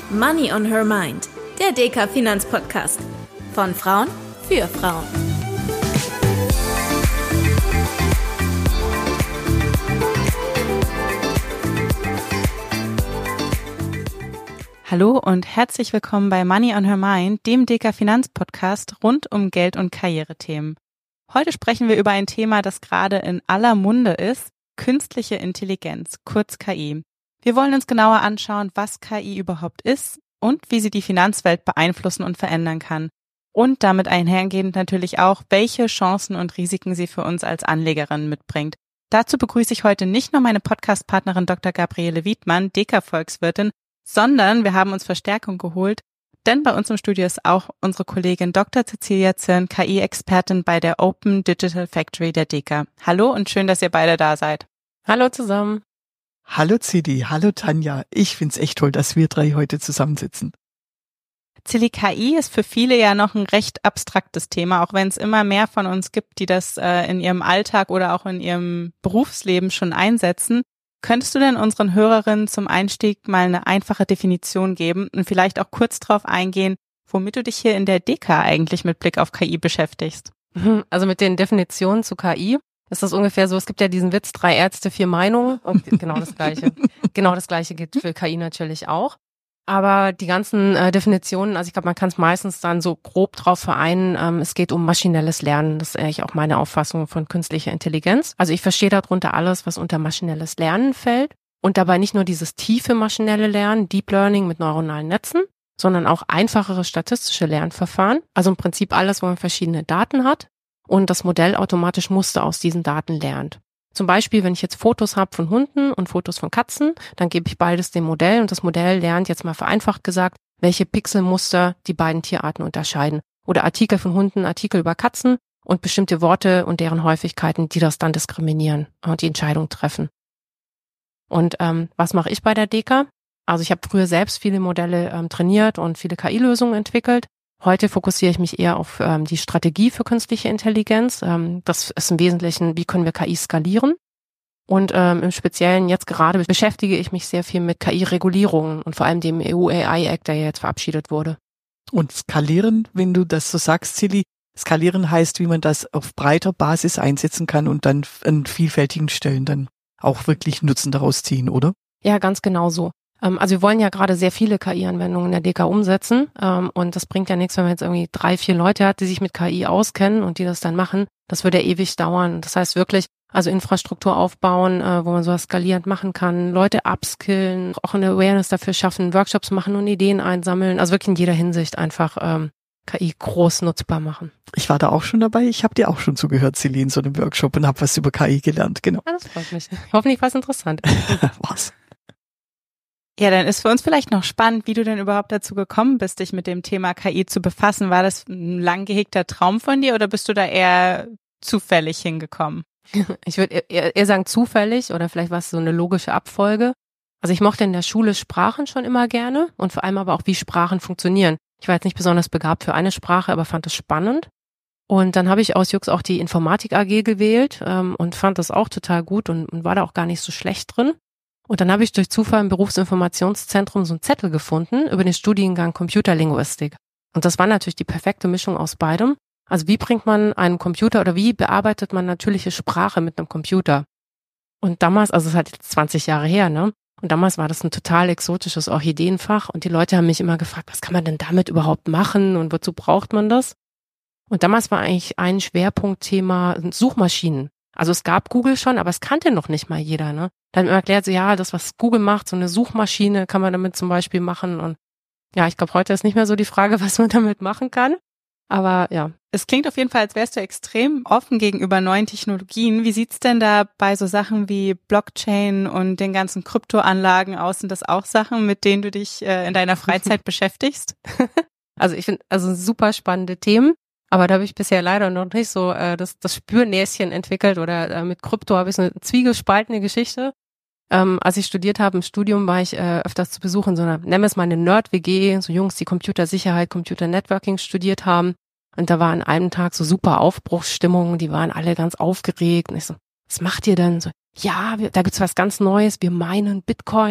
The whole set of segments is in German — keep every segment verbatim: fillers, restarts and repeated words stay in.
Money on Her Mind, der D K Finanzpodcast. Von Frauen für Frauen. Hallo und herzlich willkommen bei Money on Her Mind, dem D K Finanzpodcast rund um Geld- und Karrierethemen. Heute sprechen wir über ein Thema, das gerade in aller Munde ist, künstliche Intelligenz, kurz K I. Wir wollen uns genauer anschauen, was K I überhaupt ist und wie sie die Finanzwelt beeinflussen und verändern kann. Und damit einhergehend natürlich auch, welche Chancen und Risiken sie für uns als Anlegerin mitbringt. Dazu begrüße ich heute nicht nur meine Podcast-Partnerin Doktor Gabriele Wiedmann, D K-Volkswirtin, sondern wir haben uns Verstärkung geholt, denn bei uns im Studio ist auch unsere Kollegin Doktor Cecilia Zirn, K I-Expertin bei der Open Digital Factory der D K. Hallo und schön, dass ihr beide da seid. Hallo zusammen. Hallo Zidi, hallo Tanja. Ich find's echt toll, dass wir drei heute zusammensitzen. Zilli, K I ist für viele ja noch ein recht abstraktes Thema, auch wenn es immer mehr von uns gibt, die das äh, in ihrem Alltag oder auch in ihrem Berufsleben schon einsetzen. Könntest du denn unseren Hörerinnen zum Einstieg mal eine einfache Definition geben und vielleicht auch kurz darauf eingehen, womit du dich hier in der D K eigentlich mit Blick auf K I beschäftigst? Also mit den Definitionen zu K I ist das ungefähr so, es gibt ja diesen Witz, drei Ärzte, vier Meinungen und genau das Gleiche. Genau das Gleiche gilt für K I natürlich auch. Aber die ganzen äh, Definitionen, also ich glaube, man kann es meistens dann so grob drauf vereinen, ähm, es geht um maschinelles Lernen. Das ist eigentlich auch meine Auffassung von künstlicher Intelligenz. Also ich verstehe darunter alles, was unter maschinelles Lernen fällt und dabei nicht nur dieses tiefe maschinelle Lernen, Deep Learning mit neuronalen Netzen, sondern auch einfachere statistische Lernverfahren. Also im Prinzip alles, wo man verschiedene Daten hat und das Modell automatisch Muster aus diesen Daten lernt. Zum Beispiel, wenn ich jetzt Fotos habe von Hunden und Fotos von Katzen, dann gebe ich beides dem Modell und das Modell lernt jetzt mal vereinfacht gesagt, welche Pixelmuster die beiden Tierarten unterscheiden. Oder Artikel von Hunden, Artikel über Katzen und bestimmte Worte und deren Häufigkeiten, die das dann diskriminieren und die Entscheidung treffen. Und ähm, was mache ich bei der D K? Also ich habe früher selbst viele Modelle ähm, trainiert und viele K I-Lösungen entwickelt. Heute fokussiere ich mich eher auf ähm, die Strategie für künstliche Intelligenz. Ähm, das ist im Wesentlichen, wie können wir K I skalieren? Und ähm, im Speziellen jetzt gerade beschäftige ich mich sehr viel mit K I-Regulierungen und vor allem dem E U-A I-Act, der ja jetzt verabschiedet wurde. Und skalieren, wenn du das so sagst, Zilli, skalieren heißt, wie man das auf breiter Basis einsetzen kann und dann an vielfältigen Stellen dann auch wirklich Nutzen daraus ziehen, oder? Ja, ganz genau so. Also wir wollen ja gerade sehr viele K I-Anwendungen in der D K umsetzen und das bringt ja nichts, wenn man jetzt irgendwie drei, vier Leute hat, die sich mit K I auskennen und die das dann machen. Das würde ja ewig dauern. Das heißt wirklich, also Infrastruktur aufbauen, wo man sowas skalierend machen kann, Leute upskillen, auch eine Awareness dafür schaffen, Workshops machen und Ideen einsammeln. Also wirklich in jeder Hinsicht einfach ähm, K I groß nutzbar machen. Ich war da auch schon dabei. Ich habe dir auch schon zugehört, Zilli, in so einem Workshop und habe was über K I gelernt. Genau. Ja, das freut mich. Hoffentlich war es interessant. Was? Ja, dann ist für uns vielleicht noch spannend, wie du denn überhaupt dazu gekommen bist, dich mit dem Thema K I zu befassen. War das ein lang gehegter Traum von dir oder bist du da eher zufällig hingekommen? Ich würde eher, eher sagen zufällig oder vielleicht war es so eine logische Abfolge. Also ich mochte in der Schule Sprachen schon immer gerne und vor allem aber auch, wie Sprachen funktionieren. Ich war jetzt nicht besonders begabt für eine Sprache, aber fand es spannend. Und dann habe ich aus Jux auch die Informatik A G gewählt ähm, und fand das auch total gut und, und war da auch gar nicht so schlecht drin. Und dann habe ich durch Zufall im Berufsinformationszentrum so einen Zettel gefunden über den Studiengang Computerlinguistik. Und das war natürlich die perfekte Mischung aus beidem. Also wie bringt man einen Computer oder wie bearbeitet man natürliche Sprache mit einem Computer? Und damals, also es ist halt jetzt zwanzig Jahre her, ne? Und damals war das ein total exotisches Orchideenfach und die Leute haben mich immer gefragt, was kann man denn damit überhaupt machen und wozu braucht man das? Und damals war eigentlich ein Schwerpunktthema Suchmaschinen. Also es gab Google schon, aber es kannte noch nicht mal jeder, ne? Da hat mir erklärt, so ja, das, was Google macht, so eine Suchmaschine kann man damit zum Beispiel machen. Und ja, ich glaube, heute ist nicht mehr so die Frage, was man damit machen kann. Aber ja. Es klingt auf jeden Fall, als wärst du extrem offen gegenüber neuen Technologien. Wie sieht's denn da bei so Sachen wie Blockchain und den ganzen Kryptoanlagen aus? Sind das auch Sachen, mit denen du dich äh, in deiner Freizeit beschäftigst? Also ich finde, also super spannende Themen. Aber da habe ich bisher leider noch nicht so äh, das, das Spürnäschen entwickelt oder äh, mit Krypto habe ich so eine zwiegespaltene Geschichte. Ähm, als ich studiert habe im Studium, war ich äh, öfters zu Besuch in so einer, nennen wir es mal eine Nerd-W G, so Jungs, die Computersicherheit, Computer-Networking studiert haben. Und da war an einem Tag so super Aufbruchsstimmung, die waren alle ganz aufgeregt. Und ich so, was macht ihr denn? So, ja, wir, da gibt's was ganz Neues, wir meinen Bitcoins.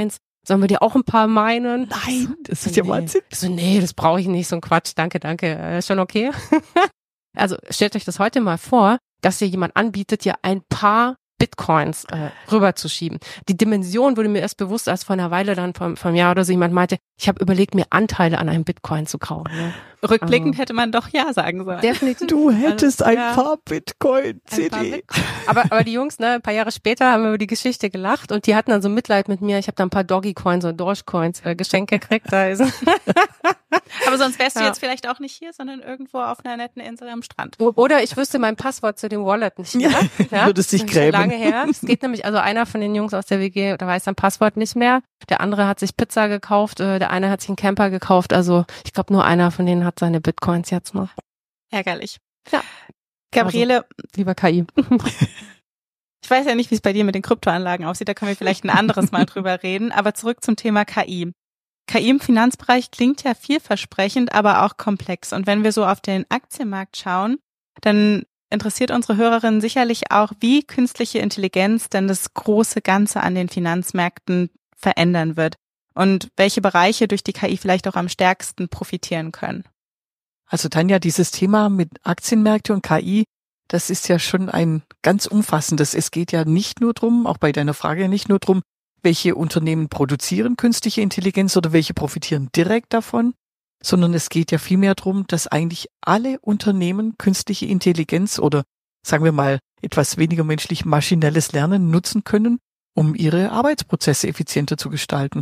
Sollen wir dir auch ein paar meinen? Nein, das ist so, ja nee. Wahnsinn. So, nee, das brauche ich nicht, so ein Quatsch, danke, danke, äh, schon okay. Also stellt euch das heute mal vor, dass dir jemand anbietet, dir ein paar Bitcoins äh, rüberzuschieben. Die Dimension wurde mir erst bewusst, als vor einer Weile dann vom, vom Jahr oder so jemand meinte, ich habe überlegt, mir Anteile an einem Bitcoin zu kaufen. Ne? Rückblickend also, hätte man doch ja sagen sollen. Definitiv. Du hättest Also, ein ja. paar Bitcoin, Ein paar Silly. Bitcoin. Aber, aber die Jungs, ne, ein paar Jahre später haben wir über die Geschichte gelacht und die hatten dann so Mitleid mit mir. Ich habe da ein paar Doggy-Coins oder Dogecoins äh, geschenkt gekriegt. Also. Aber sonst wärst du Ja. jetzt vielleicht auch nicht hier, sondern irgendwo auf einer netten Insel am Strand. Oder ich wüsste mein Passwort zu dem Wallet nicht mehr. Ja, würdest dich das ist schon grämen. lange her. Es geht nämlich, also einer von den Jungs aus der W G, der weiß sein Passwort nicht mehr. Der andere hat sich Pizza gekauft, äh, der eine hat sich einen Camper gekauft. Also ich glaube, nur einer von denen hat seine Bitcoins jetzt noch. Ärgerlich. Ja. Gabriele, Lieber K I. ich weiß ja nicht, wie es bei dir mit den Kryptoanlagen aussieht, da können wir vielleicht ein anderes Mal drüber reden, aber zurück zum Thema K I. K I im Finanzbereich klingt ja vielversprechend, aber auch komplex. Und wenn wir so auf den Aktienmarkt schauen, dann interessiert unsere Hörerinnen sicherlich auch, wie künstliche Intelligenz denn das große Ganze an den Finanzmärkten verändern wird und welche Bereiche durch die K I vielleicht auch am stärksten profitieren können. Also Tanja, dieses Thema mit Aktienmärkte und K I, das ist ja schon ein ganz umfassendes. Es geht ja nicht nur drum, auch bei deiner Frage nicht nur drum, welche Unternehmen produzieren künstliche Intelligenz oder welche profitieren direkt davon, sondern es geht ja vielmehr darum, dass eigentlich alle Unternehmen künstliche Intelligenz oder sagen wir mal etwas weniger menschlich maschinelles Lernen nutzen können, um ihre Arbeitsprozesse effizienter zu gestalten.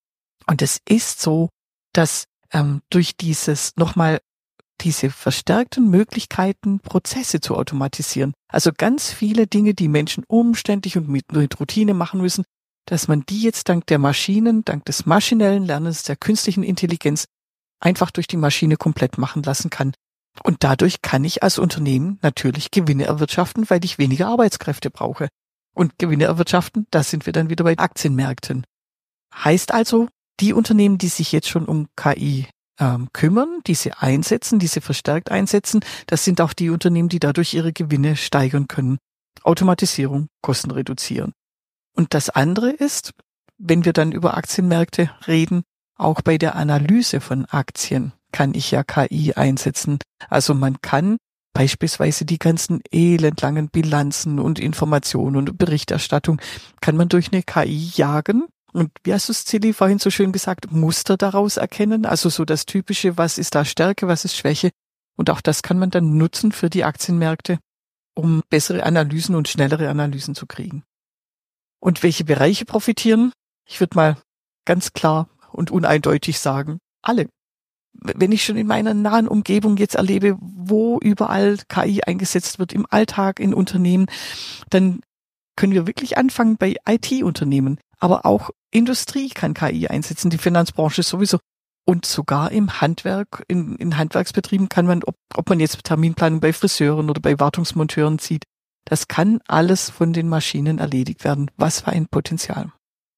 Und es ist so, dass ähm, durch dieses nochmal diese verstärkten Möglichkeiten, Prozesse zu automatisieren, also ganz viele Dinge, die Menschen umständlich und mit, mit Routine machen müssen, dass man die jetzt dank der Maschinen, dank des maschinellen Lernens, der künstlichen Intelligenz einfach durch die Maschine komplett machen lassen kann. Und dadurch kann ich als Unternehmen natürlich Gewinne erwirtschaften, weil ich weniger Arbeitskräfte brauche. Und Gewinne erwirtschaften, da sind wir dann wieder bei Aktienmärkten. Heißt also, die Unternehmen, die sich jetzt schon um K I ähm, kümmern, die sie einsetzen, die sie verstärkt einsetzen, das sind auch die Unternehmen, die dadurch ihre Gewinne steigern können. Automatisierung, Kosten reduzieren. Und das andere ist, wenn wir dann über Aktienmärkte reden, auch bei der Analyse von Aktien kann ich ja K I einsetzen. Also man kann beispielsweise die ganzen elendlangen Bilanzen und Informationen und Berichterstattung kann man durch eine K I jagen. Und wie hast du es, Silly, vorhin so schön gesagt, Muster daraus erkennen, also so das Typische, was ist da Stärke, was ist Schwäche. Und auch das kann man dann nutzen für die Aktienmärkte, um bessere Analysen und schnellere Analysen zu kriegen. Und welche Bereiche profitieren? Ich würde mal ganz klar und uneindeutig sagen, alle. Wenn ich schon in meiner nahen Umgebung jetzt erlebe, wo überall K I eingesetzt wird, im Alltag, in Unternehmen, dann können wir wirklich anfangen bei I T-Unternehmen. Aber auch Industrie kann K I einsetzen, die Finanzbranche sowieso. Und sogar im Handwerk, in, in Handwerksbetrieben kann man, ob, ob man jetzt Terminplanung bei Friseuren oder bei Wartungsmonteuren sieht, das kann alles von den Maschinen erledigt werden. Was für ein Potenzial.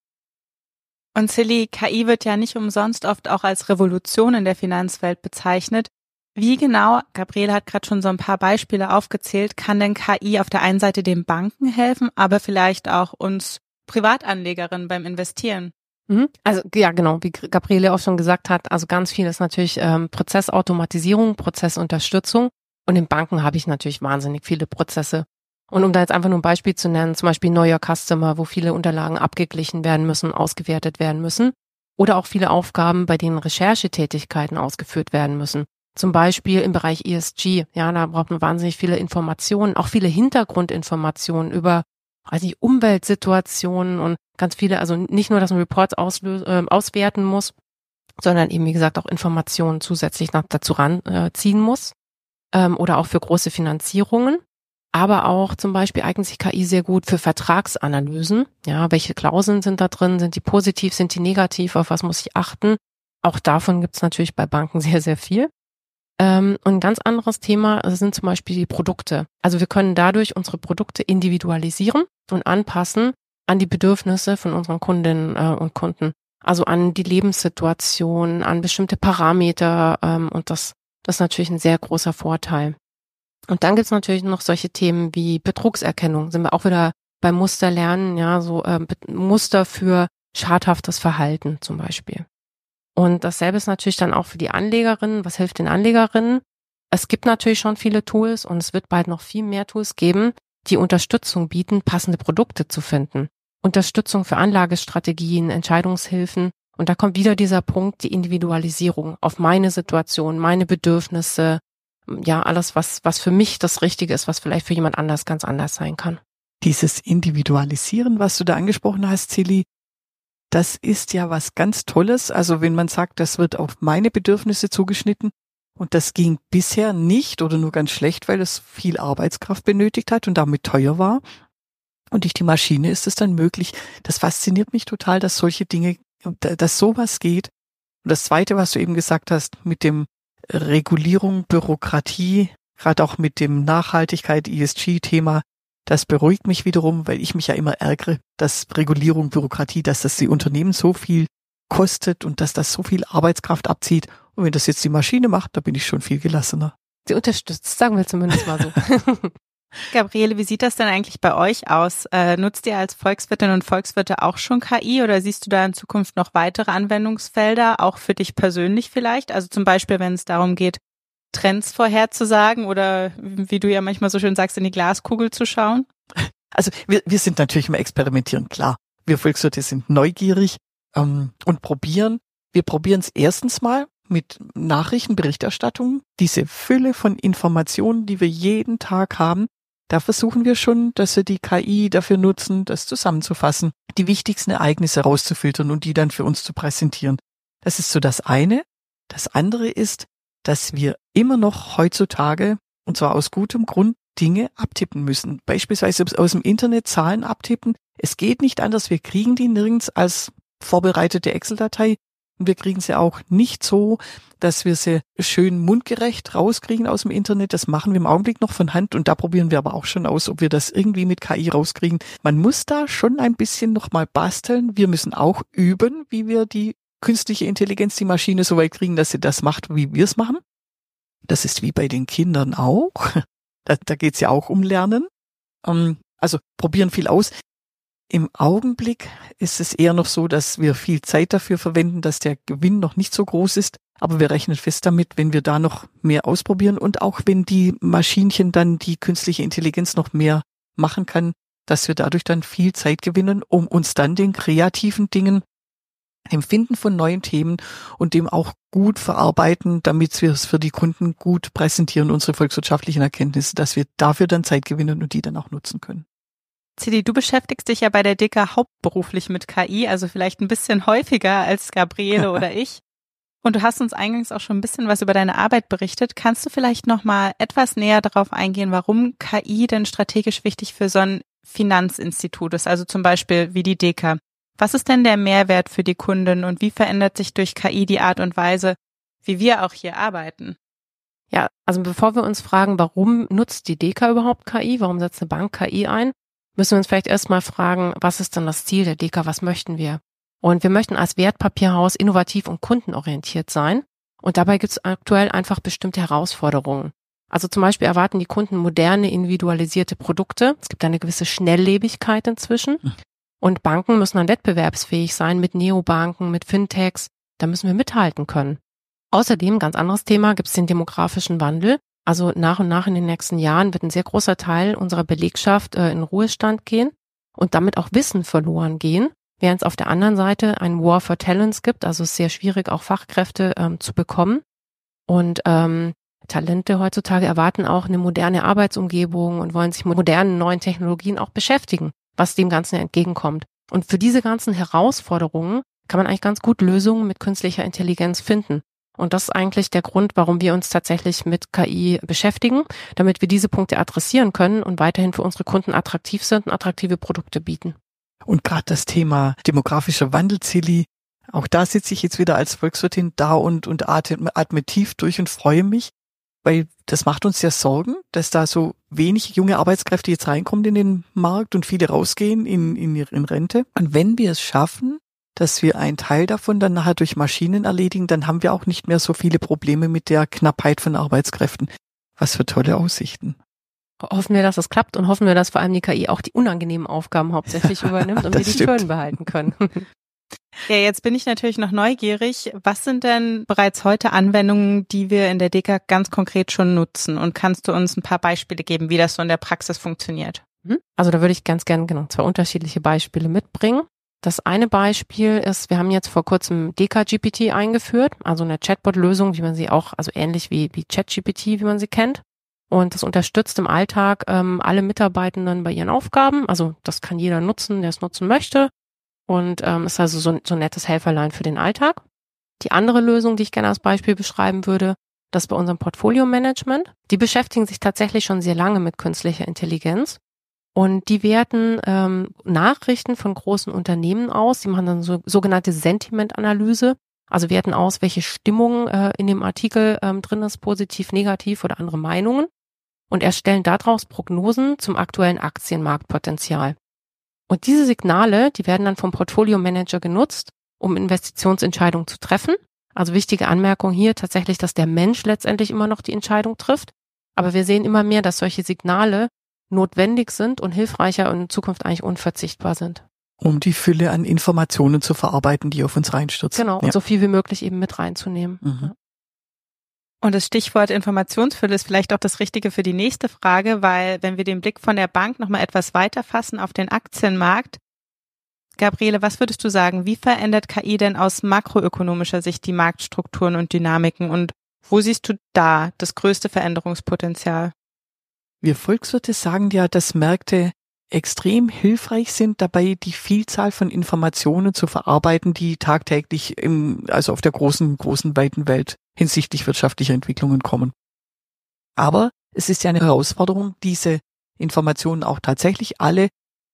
Und Silly, K I wird ja nicht umsonst oft auch als Revolution in der Finanzwelt bezeichnet. Wie genau, Gabriele hat gerade schon so ein paar Beispiele aufgezählt, kann denn K I auf der einen Seite den Banken helfen, aber vielleicht auch uns Privatanlegerinnen beim Investieren? Mhm. Also ja, genau, wie Gabriele auch schon gesagt hat, also ganz viel ist natürlich ähm, Prozessautomatisierung, Prozessunterstützung und in Banken habe ich natürlich wahnsinnig viele Prozesse. Und um da jetzt einfach nur ein Beispiel zu nennen, zum Beispiel neuer Customer, wo viele Unterlagen abgeglichen werden müssen, ausgewertet werden müssen oder auch viele Aufgaben, bei denen Recherchetätigkeiten ausgeführt werden müssen. Zum Beispiel im Bereich E S G, ja, da braucht man wahnsinnig viele Informationen, auch viele Hintergrundinformationen über, weiß nicht, Umweltsituationen und ganz viele, also nicht nur, dass man Reports auslös- äh, auswerten muss, sondern eben, wie gesagt, auch Informationen zusätzlich noch dazu ranziehen äh, muss ähm, oder auch für große Finanzierungen. Aber auch zum Beispiel eignet sich K I sehr gut für Vertragsanalysen. Ja, welche Klauseln sind da drin? Sind die positiv, sind die negativ? Auf was muss ich achten? Auch davon gibt es natürlich bei Banken sehr, sehr viel. Ähm, und ein ganz anderes Thema sind zum Beispiel die Produkte. Also wir können dadurch unsere Produkte individualisieren und anpassen an die Bedürfnisse von unseren Kundinnen äh, und Kunden. Also an die Lebenssituation, an bestimmte Parameter ähm, und das, das ist natürlich ein sehr großer Vorteil. Und dann gibt's natürlich noch solche Themen wie Betrugserkennung. Sind wir auch wieder beim Musterlernen, ja, so äh, Muster für schadhaftes Verhalten zum Beispiel. Und dasselbe ist natürlich dann auch für die Anlegerinnen. Was hilft den Anlegerinnen? Es gibt natürlich schon viele Tools und es wird bald noch viel mehr Tools geben, die Unterstützung bieten, passende Produkte zu finden. Unterstützung für Anlagestrategien, Entscheidungshilfen. Und da kommt wieder dieser Punkt, die Individualisierung auf meine Situation, meine Bedürfnisse, ja, alles, was, was für mich das Richtige ist, was vielleicht für jemand anders ganz anders sein kann. Dieses Individualisieren, was du da angesprochen hast, Silly, das ist ja was ganz Tolles. Also wenn man sagt, das wird auf meine Bedürfnisse zugeschnitten und das ging bisher nicht oder nur ganz schlecht, weil es viel Arbeitskraft benötigt hat und damit teuer war. Und durch die Maschine ist es dann möglich. Das fasziniert mich total, dass solche Dinge, dass sowas geht. Und das Zweite, was du eben gesagt hast, mit dem Regulierung, Bürokratie, gerade auch mit dem Nachhaltigkeit, E S G-Thema, das beruhigt mich wiederum, weil ich mich ja immer ärgere, dass Regulierung, Bürokratie, dass das die Unternehmen so viel kostet und dass das so viel Arbeitskraft abzieht. Und wenn das jetzt die Maschine macht, da bin ich schon viel gelassener. Sie unterstützt, sagen wir zumindest mal so. Gabriele, wie sieht das denn eigentlich bei euch aus? Äh, nutzt ihr als Volkswirtin und Volkswirte auch schon K I oder siehst du da in Zukunft noch weitere Anwendungsfelder, auch für dich persönlich vielleicht? Also zum Beispiel, wenn es darum geht, Trends vorherzusagen oder wie du ja manchmal so schön sagst, in die Glaskugel zu schauen? Also wir, wir sind natürlich immer experimentieren, klar. Wir Volkswirte sind neugierig ähm, und probieren. Wir probieren es erstens mal mit Nachrichten, Berichterstattungen, diese Fülle von Informationen, die wir jeden Tag haben. Da versuchen wir schon, dass wir die K I dafür nutzen, das zusammenzufassen, die wichtigsten Ereignisse rauszufiltern und die dann für uns zu präsentieren. Das ist so das eine. Das andere ist, dass wir immer noch heutzutage, und zwar aus gutem Grund, Dinge abtippen müssen. Beispielsweise aus dem Internet Zahlen abtippen. Es geht nicht anders. Wir kriegen die nirgends als vorbereitete Excel-Datei. Und wir kriegen sie auch nicht so, dass wir sie schön mundgerecht rauskriegen aus dem Internet. Das machen wir im Augenblick noch von Hand und da probieren wir aber auch schon aus, ob wir das irgendwie mit K I rauskriegen. Man muss da schon ein bisschen nochmal basteln. Wir müssen auch üben, wie wir die künstliche Intelligenz, die Maschine so weit kriegen, dass sie das macht, wie wir es machen. Das ist wie bei den Kindern auch. Da, da geht es ja auch um Lernen. Ähm, also probieren viel aus. Im Augenblick ist es eher noch so, dass wir viel Zeit dafür verwenden, dass der Gewinn noch nicht so groß ist. Aber wir rechnen fest damit, wenn wir da noch mehr ausprobieren und auch wenn die Maschinchen dann die künstliche Intelligenz noch mehr machen kann, dass wir dadurch dann viel Zeit gewinnen, um uns dann den kreativen Dingen, dem Finden von neuen Themen und dem auch gut verarbeiten, damit wir es für die Kunden gut präsentieren, unsere volkswirtschaftlichen Erkenntnisse, dass wir dafür dann Zeit gewinnen und die dann auch nutzen können. Cili, du beschäftigst dich ja bei der D K hauptberuflich mit K I, also vielleicht ein bisschen häufiger als Gabriele oder ich. Und du hast uns eingangs auch schon ein bisschen was über deine Arbeit berichtet. Kannst du vielleicht noch mal etwas näher darauf eingehen, warum K I denn strategisch wichtig für so ein Finanzinstitut ist, also zum Beispiel wie die D K? Was ist denn der Mehrwert für die Kunden und wie verändert sich durch K I die Art und Weise, wie wir auch hier arbeiten? Ja, also bevor wir uns fragen, warum nutzt die D K überhaupt K I, warum setzt eine Bank K I ein, müssen wir uns vielleicht erstmal fragen, was ist denn das Ziel der D K, was möchten wir? Und wir möchten als Wertpapierhaus innovativ und kundenorientiert sein. Und dabei gibt es aktuell einfach bestimmte Herausforderungen. Also zum Beispiel erwarten die Kunden moderne, individualisierte Produkte. Es gibt eine gewisse Schnelllebigkeit inzwischen. Und Banken müssen dann wettbewerbsfähig sein mit Neobanken, mit Fintechs. Da müssen wir mithalten können. Außerdem, ganz anderes Thema, gibt es den demografischen Wandel. Also nach und nach in den nächsten Jahren wird ein sehr großer Teil unserer Belegschaft äh, in Ruhestand gehen und damit auch Wissen verloren gehen, während es auf der anderen Seite ein War for Talents gibt, also es ist sehr schwierig, auch Fachkräfte ähm, zu bekommen. Und ähm, Talente heutzutage erwarten auch eine moderne Arbeitsumgebung und wollen sich mit modernen neuen Technologien auch beschäftigen, was dem Ganzen entgegenkommt. Und für diese ganzen Herausforderungen kann man eigentlich ganz gut Lösungen mit künstlicher Intelligenz finden. Und das ist eigentlich der Grund, warum wir uns tatsächlich mit K I beschäftigen, damit wir diese Punkte adressieren können und weiterhin für unsere Kunden attraktiv sind und attraktive Produkte bieten. Und gerade das Thema demografischer Wandel, Cili, auch da sitze ich jetzt wieder als Volkswirtin da und, und atme, atme tief durch und freue mich, weil das macht uns ja Sorgen, dass da so wenig junge Arbeitskräfte jetzt reinkommen in den Markt und viele rausgehen in, in, in Rente. Und wenn wir es schaffen, dass wir einen Teil davon dann nachher durch Maschinen erledigen, dann haben wir auch nicht mehr so viele Probleme mit der Knappheit von Arbeitskräften. Was für tolle Aussichten. Hoffen wir, dass das klappt und hoffen wir, dass vor allem die K I auch die unangenehmen Aufgaben hauptsächlich übernimmt und wir die stimmt. schön behalten können. Ja, jetzt bin ich natürlich noch neugierig. Was sind denn bereits heute Anwendungen, die wir in der D E K A ganz konkret schon nutzen? Und kannst du uns ein paar Beispiele geben, wie das so in der Praxis funktioniert? Also da würde ich ganz gerne genau zwei unterschiedliche Beispiele mitbringen. Das eine Beispiel ist, wir haben jetzt vor kurzem D K G P T eingeführt, also eine Chatbot-Lösung, wie man sie auch, also ähnlich wie, wie ChatGPT, wie man sie kennt. Und das unterstützt im Alltag ähm, alle Mitarbeitenden bei ihren Aufgaben. Also das kann jeder nutzen, der es nutzen möchte. Und ähm, ist also so, so ein nettes Helferlein für den Alltag. Die andere Lösung, die ich gerne als Beispiel beschreiben würde, das ist bei unserem Portfolio-Management. Die beschäftigen sich tatsächlich schon sehr lange mit künstlicher Intelligenz. Und die werten ähm, Nachrichten von großen Unternehmen aus. Die machen dann so sogenannte Sentiment-Analyse. Also werten aus, welche Stimmung äh, in dem Artikel ähm, drin ist, positiv, negativ oder andere Meinungen. Und erstellen daraus Prognosen zum aktuellen Aktienmarktpotenzial. Und diese Signale, die werden dann vom Portfolio-Manager genutzt, um Investitionsentscheidungen zu treffen. Also wichtige Anmerkung hier tatsächlich, dass der Mensch letztendlich immer noch die Entscheidung trifft. Aber wir sehen immer mehr, dass solche Signale notwendig sind und hilfreicher und in Zukunft eigentlich unverzichtbar sind. Um die Fülle an Informationen zu verarbeiten, die auf uns reinstürzen. Genau, ja. und so viel wie möglich eben mit reinzunehmen. Mhm. Und das Stichwort Informationsfülle ist vielleicht auch das Richtige für die nächste Frage, weil wenn wir den Blick von der Bank nochmal etwas weiter fassen auf den Aktienmarkt, Gabriele, was würdest du sagen, wie verändert K I denn aus makroökonomischer Sicht die Marktstrukturen und Dynamiken und wo siehst du da das größte Veränderungspotenzial? Wir Volkswirte sagen ja, dass Märkte extrem hilfreich sind, dabei die Vielzahl von Informationen zu verarbeiten, die tagtäglich im, also auf der großen, großen, weiten Welt hinsichtlich wirtschaftlicher Entwicklungen kommen. Aber es ist ja eine Herausforderung, diese Informationen auch tatsächlich alle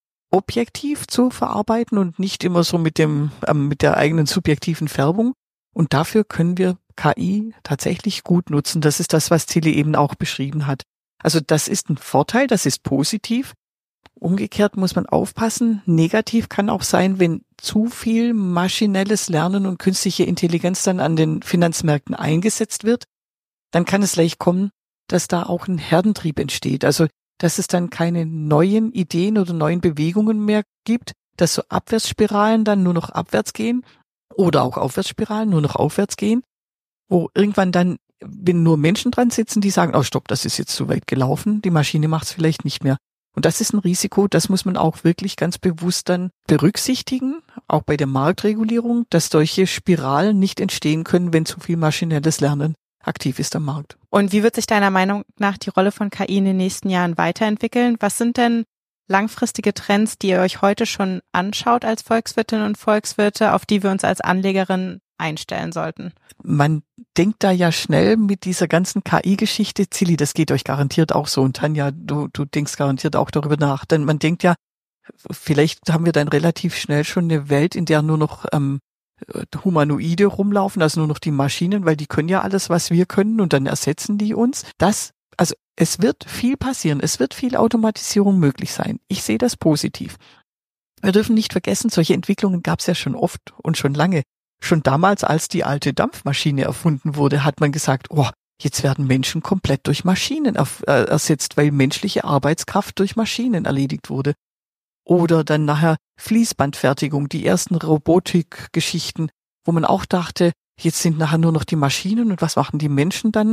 objektiv zu verarbeiten und nicht immer so mit dem, äh, mit der eigenen subjektiven Färbung. Und dafür können wir K I tatsächlich gut nutzen. Das ist das, was Tilly eben auch beschrieben hat. Also das ist ein Vorteil, das ist positiv. Umgekehrt muss man aufpassen. Negativ kann auch sein, wenn zu viel maschinelles Lernen und künstliche Intelligenz dann an den Finanzmärkten eingesetzt wird, dann kann es leicht kommen, dass da auch ein Herdentrieb entsteht. Also dass es dann keine neuen Ideen oder neuen Bewegungen mehr gibt, dass so Abwärtsspiralen dann nur noch abwärts gehen oder auch Aufwärtsspiralen nur noch aufwärts gehen, wo irgendwann dann, wenn nur Menschen dran sitzen, die sagen, oh stopp, das ist jetzt zu weit gelaufen, die Maschine macht es vielleicht nicht mehr. Und das ist ein Risiko, das muss man auch wirklich ganz bewusst dann berücksichtigen, auch bei der Marktregulierung, dass solche Spiralen nicht entstehen können, wenn zu viel maschinelles Lernen aktiv ist am Markt. Und wie wird sich deiner Meinung nach die Rolle von K I in den nächsten Jahren weiterentwickeln? Was sind denn langfristige Trends, die ihr euch heute schon anschaut als Volkswirtinnen und Volkswirte, auf die wir uns als Anlegerin einstellen sollten? Man denkt da ja schnell mit dieser ganzen K I-Geschichte, Zilli, das geht euch garantiert auch so. Und Tanja, du, du denkst garantiert auch darüber nach. Denn man denkt ja, vielleicht haben wir dann relativ schnell schon eine Welt, in der nur noch ähm, Humanoide rumlaufen, also nur noch die Maschinen, weil die können ja alles, was wir können und dann ersetzen die uns. Das, also es wird viel passieren, es wird viel Automatisierung möglich sein. Ich sehe das positiv. Wir dürfen nicht vergessen, solche Entwicklungen gab es ja schon oft und schon lange. Schon damals, als die alte Dampfmaschine erfunden wurde, hat man gesagt, oh, jetzt werden Menschen komplett durch Maschinen erf- äh, ersetzt, weil menschliche Arbeitskraft durch Maschinen erledigt wurde. Oder dann nachher Fließbandfertigung, die ersten Robotikgeschichten, wo man auch dachte, jetzt sind nachher nur noch die Maschinen und was machen die Menschen dann?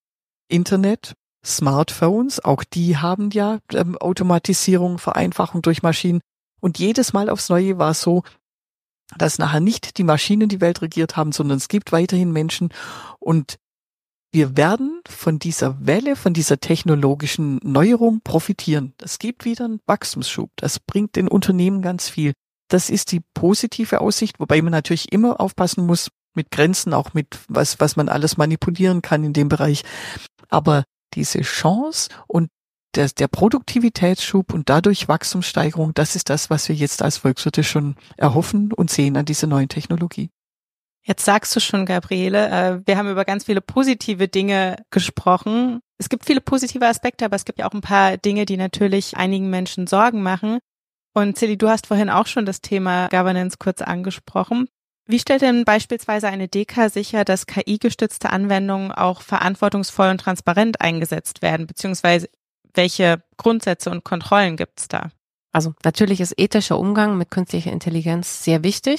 Internet, Smartphones, auch die haben ja ähm, Automatisierung, Vereinfachung durch Maschinen. Und jedes Mal aufs Neue war es so, dass nachher nicht die Maschinen die Welt regiert haben, sondern es gibt weiterhin Menschen und wir werden von dieser Welle, von dieser technologischen Neuerung profitieren. Es gibt wieder einen Wachstumsschub. Das bringt den Unternehmen ganz viel. Das ist die positive Aussicht, wobei man natürlich immer aufpassen muss mit Grenzen, auch mit was, was man alles manipulieren kann in dem Bereich. Aber diese Chance und der, der Produktivitätsschub und dadurch Wachstumssteigerung, das ist das, was wir jetzt als Volkswirte schon erhoffen und sehen an dieser neuen Technologie. Jetzt sagst du schon, Gabriele, wir haben über ganz viele positive Dinge gesprochen. Es gibt viele positive Aspekte, aber es gibt ja auch ein paar Dinge, die natürlich einigen Menschen Sorgen machen. Und Zilli, du hast vorhin auch schon das Thema Governance kurz angesprochen. Wie stellt denn beispielsweise eine D K sicher, dass K I-gestützte Anwendungen auch verantwortungsvoll und transparent eingesetzt werden, beziehungsweise welche Grundsätze und Kontrollen gibt es da? Also natürlich ist ethischer Umgang mit künstlicher Intelligenz sehr wichtig.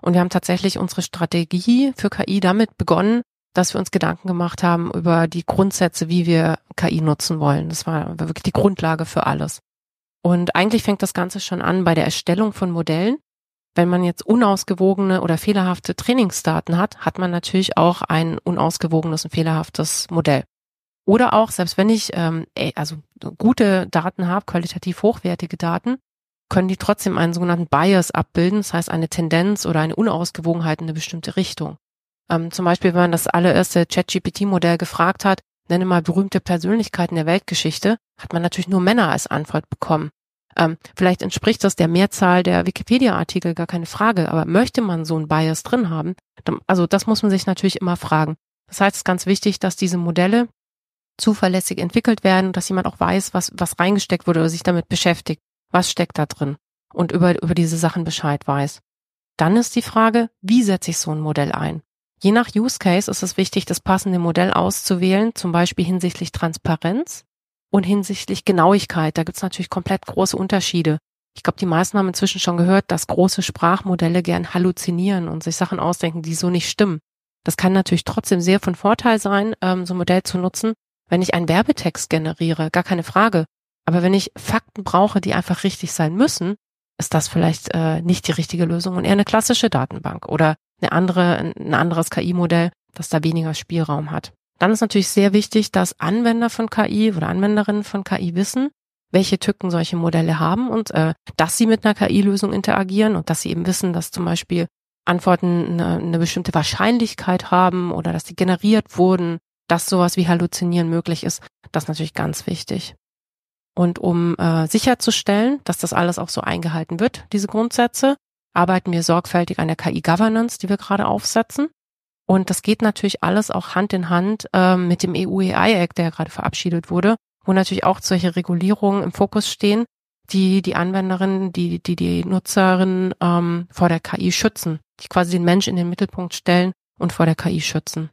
Und wir haben tatsächlich unsere Strategie für K I damit begonnen, dass wir uns Gedanken gemacht haben über die Grundsätze, wie wir K I nutzen wollen. Das war wirklich die Grundlage für alles. Und eigentlich fängt das Ganze schon an bei der Erstellung von Modellen. Wenn man jetzt unausgewogene oder fehlerhafte Trainingsdaten hat, hat man natürlich auch ein unausgewogenes und fehlerhaftes Modell. Oder auch, selbst wenn ich ähm, also gute Daten habe, qualitativ hochwertige Daten, können die trotzdem einen sogenannten Bias abbilden, das heißt eine Tendenz oder eine Unausgewogenheit in eine bestimmte Richtung. Ähm, zum Beispiel, wenn man das allererste ChatGPT-Modell gefragt hat, nenne mal berühmte Persönlichkeiten der Weltgeschichte, hat man natürlich nur Männer als Antwort bekommen. Ähm, vielleicht entspricht das der Mehrzahl der Wikipedia-Artikel, gar keine Frage, aber möchte man so ein Bias drin haben? Dann, also das muss man sich natürlich immer fragen. Das heißt, es ist ganz wichtig, dass diese Modelle zuverlässig entwickelt werden, dass jemand auch weiß, was was reingesteckt wurde oder sich damit beschäftigt. Was steckt da drin? Und über über diese Sachen Bescheid weiß. Dann ist die Frage, wie setze ich so ein Modell ein? Je nach Use Case ist es wichtig, das passende Modell auszuwählen, zum Beispiel hinsichtlich Transparenz und hinsichtlich Genauigkeit. Da gibt es natürlich komplett große Unterschiede. Ich glaube, die meisten haben inzwischen schon gehört, dass große Sprachmodelle gern halluzinieren und sich Sachen ausdenken, die so nicht stimmen. Das kann natürlich trotzdem sehr von Vorteil sein, ähm, so ein Modell zu nutzen, wenn ich einen Werbetext generiere, gar keine Frage. Aber wenn ich Fakten brauche, die einfach richtig sein müssen, ist das vielleicht äh, nicht die richtige Lösung und eher eine klassische Datenbank oder eine andere, ein anderes K I-Modell, das da weniger Spielraum hat. Dann ist natürlich sehr wichtig, dass Anwender von K I oder Anwenderinnen von K I wissen, welche Tücken solche Modelle haben und äh, dass sie mit einer K I-Lösung interagieren und dass sie eben wissen, dass zum Beispiel Antworten eine, eine bestimmte Wahrscheinlichkeit haben oder dass die generiert wurden, dass sowas wie Halluzinieren möglich ist. Das ist natürlich ganz wichtig. Und um äh, sicherzustellen, dass das alles auch so eingehalten wird, diese Grundsätze, arbeiten wir sorgfältig an der K I-Governance, die wir gerade aufsetzen. Und das geht natürlich alles auch Hand in Hand äh, mit dem E U A I-Act, der ja gerade verabschiedet wurde, wo natürlich auch solche Regulierungen im Fokus stehen, die die Anwenderinnen, die die die Nutzerinnen ähm, vor der K I schützen, die quasi den Mensch in den Mittelpunkt stellen und vor der K I schützen.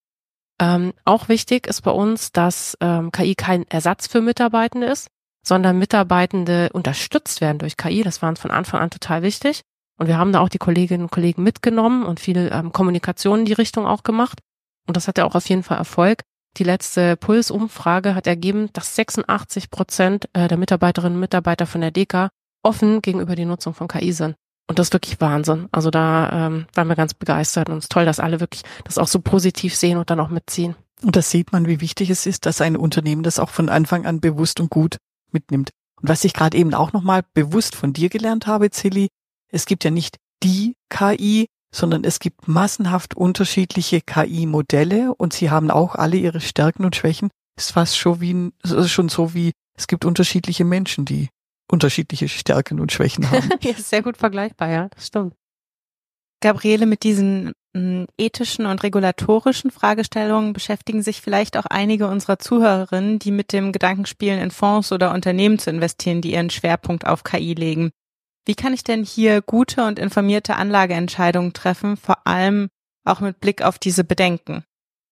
Ähm, auch wichtig ist bei uns, dass ähm, K I kein Ersatz für Mitarbeitende ist, sondern Mitarbeitende unterstützt werden durch K I. Das war uns von Anfang an total wichtig. Und wir haben da auch die Kolleginnen und Kollegen mitgenommen und viel ähm, Kommunikation in die Richtung auch gemacht. Und das hatte auch auf jeden Fall Erfolg. Die letzte Pulse-Umfrage hat ergeben, dass sechsundachtzig Prozent äh, der Mitarbeiterinnen und Mitarbeiter von der D E K offen gegenüber der Nutzung von K I sind. Und das ist wirklich Wahnsinn. Also da ähm, waren wir ganz begeistert und es ist toll, dass alle wirklich das auch so positiv sehen und dann auch mitziehen. Und da sieht man, wie wichtig es ist, dass ein Unternehmen das auch von Anfang an bewusst und gut mitnimmt. Und was ich gerade eben auch nochmal bewusst von dir gelernt habe, Zilli, es gibt ja nicht die K I, sondern es gibt massenhaft unterschiedliche K I-Modelle und sie haben auch alle ihre Stärken und Schwächen. Ist fast schon wie ein, schon so wie, es gibt unterschiedliche Menschen, die unterschiedliche Stärken und Schwächen haben. Ja, ist sehr gut vergleichbar, ja, das stimmt. Gabriele, mit diesen m, ethischen und regulatorischen Fragestellungen beschäftigen sich vielleicht auch einige unserer Zuhörerinnen, die mit dem Gedanken spielen, in Fonds oder Unternehmen zu investieren, die ihren Schwerpunkt auf K I legen. Wie kann ich denn hier gute und informierte Anlageentscheidungen treffen, vor allem auch mit Blick auf diese Bedenken?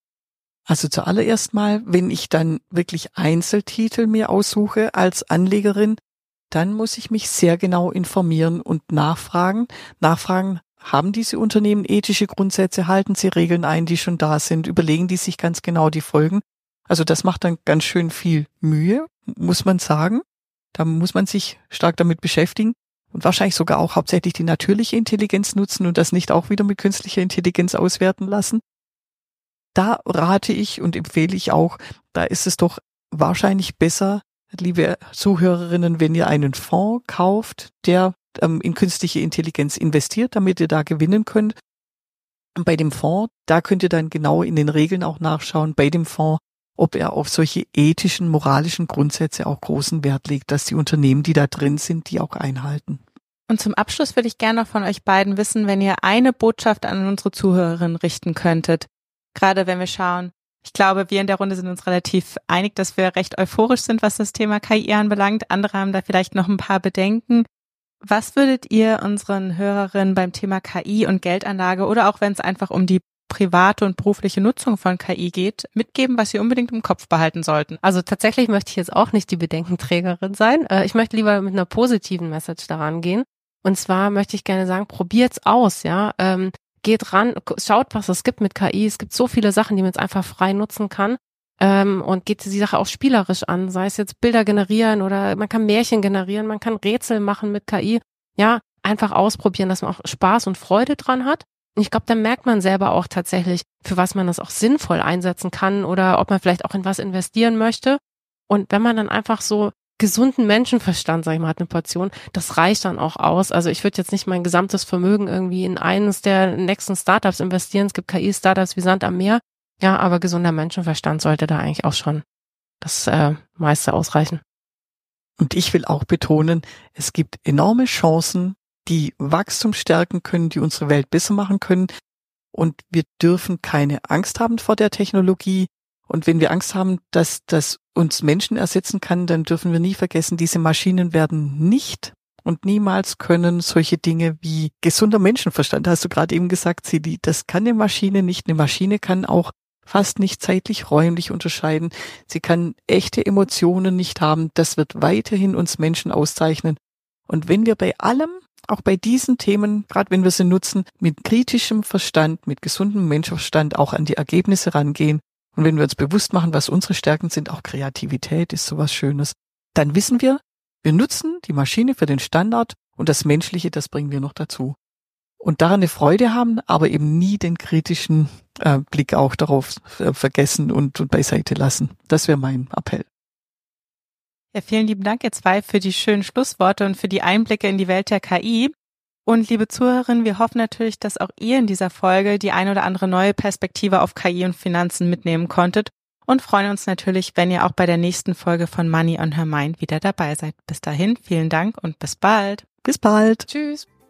Also zuallererst mal, wenn ich dann wirklich Einzeltitel mir aussuche als Anlegerin, dann muss ich mich sehr genau informieren und nachfragen. Nachfragen, haben diese Unternehmen ethische Grundsätze, halten sie Regeln ein, die schon da sind, überlegen die sich ganz genau die Folgen. Also das macht dann ganz schön viel Mühe, muss man sagen. Da muss man sich stark damit beschäftigen und wahrscheinlich sogar auch hauptsächlich die natürliche Intelligenz nutzen und das nicht auch wieder mit künstlicher Intelligenz auswerten lassen. Da rate ich und empfehle ich auch, da ist es doch wahrscheinlich besser, liebe Zuhörerinnen, wenn ihr einen Fonds kauft, der ähm, in künstliche Intelligenz investiert, damit ihr da gewinnen könnt. Und bei dem Fonds, da könnt ihr dann genau in den Regeln auch nachschauen, bei dem Fonds, ob er auf solche ethischen, moralischen Grundsätze auch großen Wert legt, dass die Unternehmen, die da drin sind, die auch einhalten. Und zum Abschluss würde ich gerne noch von euch beiden wissen, wenn ihr eine Botschaft an unsere Zuhörerinnen richten könntet. Gerade wenn wir schauen, ich glaube, wir in der Runde sind uns relativ einig, dass wir recht euphorisch sind, was das Thema K I anbelangt. Andere haben da vielleicht noch ein paar Bedenken. Was würdet ihr unseren Hörerinnen beim Thema K I und Geldanlage oder auch wenn es einfach um die private und berufliche Nutzung von K I geht, mitgeben, was sie unbedingt im Kopf behalten sollten? Also tatsächlich möchte ich jetzt auch nicht die Bedenkenträgerin sein. Ich möchte lieber mit einer positiven Message daran gehen. Und zwar möchte ich gerne sagen, probiert's aus, ja. Ähm, geht ran, schaut, was es gibt mit K I. Es gibt so viele Sachen, die man jetzt einfach frei nutzen kann. Ähm, und geht die Sache auch spielerisch an, sei es jetzt Bilder generieren oder man kann Märchen generieren, man kann Rätsel machen mit K I. Ja, einfach ausprobieren, dass man auch Spaß und Freude dran hat. Und ich glaube, dann merkt man selber auch tatsächlich, für was man das auch sinnvoll einsetzen kann oder ob man vielleicht auch in was investieren möchte. Und wenn man dann einfach so gesunden Menschenverstand, sag ich mal, hat eine Portion, das reicht dann auch aus. Also ich würde jetzt nicht mein gesamtes Vermögen irgendwie in eines der nächsten Startups investieren. Es gibt K I-Startups wie Sand am Meer. Ja, aber gesunder Menschenverstand sollte da eigentlich auch schon das äh, meiste ausreichen. Und ich will auch betonen, es gibt enorme Chancen, die Wachstum stärken können, die unsere Welt besser machen können. Und wir dürfen keine Angst haben vor der Technologie. Und wenn wir Angst haben, dass das uns Menschen ersetzen kann, dann dürfen wir nie vergessen, diese Maschinen werden nicht und niemals können solche Dinge wie gesunder Menschenverstand, hast du gerade eben gesagt, Silly, das kann eine Maschine nicht. Eine Maschine kann auch fast nicht zeitlich, räumlich unterscheiden. Sie kann echte Emotionen nicht haben. Das wird weiterhin uns Menschen auszeichnen. Und wenn wir bei allem, auch bei diesen Themen, gerade wenn wir sie nutzen, mit kritischem Verstand, mit gesundem Menschenverstand auch an die Ergebnisse rangehen und wenn wir uns bewusst machen, was unsere Stärken sind, auch Kreativität ist sowas Schönes, dann wissen wir, wir nutzen die Maschine für den Standard und das Menschliche, das bringen wir noch dazu. Und daran eine Freude haben, aber eben nie den kritischen äh, Blick auch darauf äh, vergessen und, und beiseite lassen. Das wäre mein Appell. Ja, vielen lieben Dank, ihr zwei, für die schönen Schlussworte und für die Einblicke in die Welt der K I. Und liebe Zuhörerinnen, wir hoffen natürlich, dass auch ihr in dieser Folge die ein oder andere neue Perspektive auf K I und Finanzen mitnehmen konntet und freuen uns natürlich, wenn ihr auch bei der nächsten Folge von Money on Her Mind wieder dabei seid. Bis dahin, vielen Dank und bis bald. Bis bald. Tschüss.